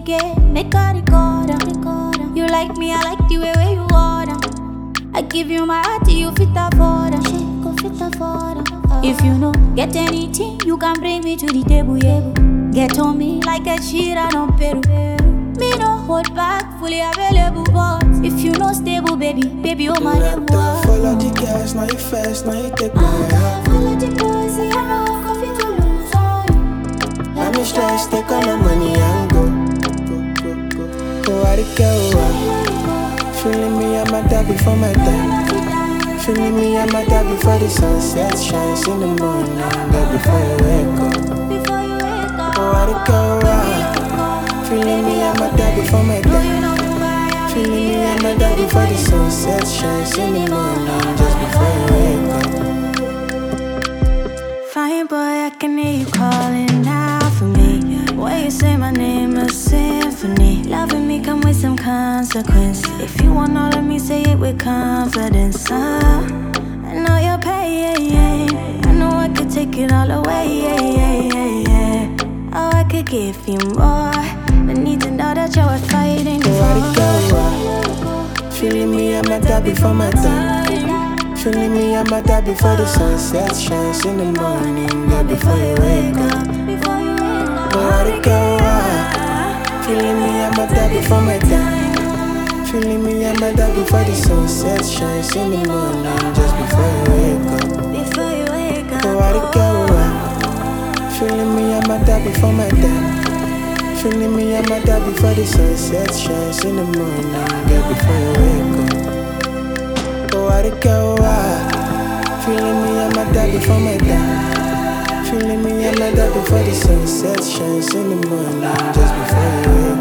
again, make a record. You like me, I like the way where you order. I give you my heart, you fit afford. If you know, get anything, you can bring me to the table, yeah. Get on me like a Shira on Peru. Me no hold back, fully available, but if you know stable, baby, oh my name. Follow the gas, now you fast, now you take my heart. Follow the boys, see I know coffee to lose on you. I'm stressed, take all the money and go. Go out the girl. Feeling me, I'm a dad before my time. Feeling me, I'm a dad before the sunset shines in the morning. But before you wake up, go out the girl. Feeling me, I'm a dad before my time. Feeling me, I'm a dad before the sunset shines in the morning. Just before you wake up. Fine boy, I can hear you calling out for me. When you say my name, a symphony. Loving me come with some consequence. If you want all of me, say it with confidence. I know you're paying. I know I could take it all away. Oh, I could give you more, but need to know that you're fighting for. Feeling me, I'm a dad before my time. Feeling me, I'm a dad before the sunset shines in the morning. But before you wake up, feeling me, I'm a dad before my time. Feeling me, I'm a dad before the sunset shines in the morning. Just before you wake up, go out the girl. Feeling me, I'm a dad before my time. Feeling me, I'm a dad before the sunset shines in the morning. Just before you wake up, go out the girl. Feeling me, I'm a dad before my time. Feeling me, I'm a dad before the sunset shines in the morning. Just before you wake up.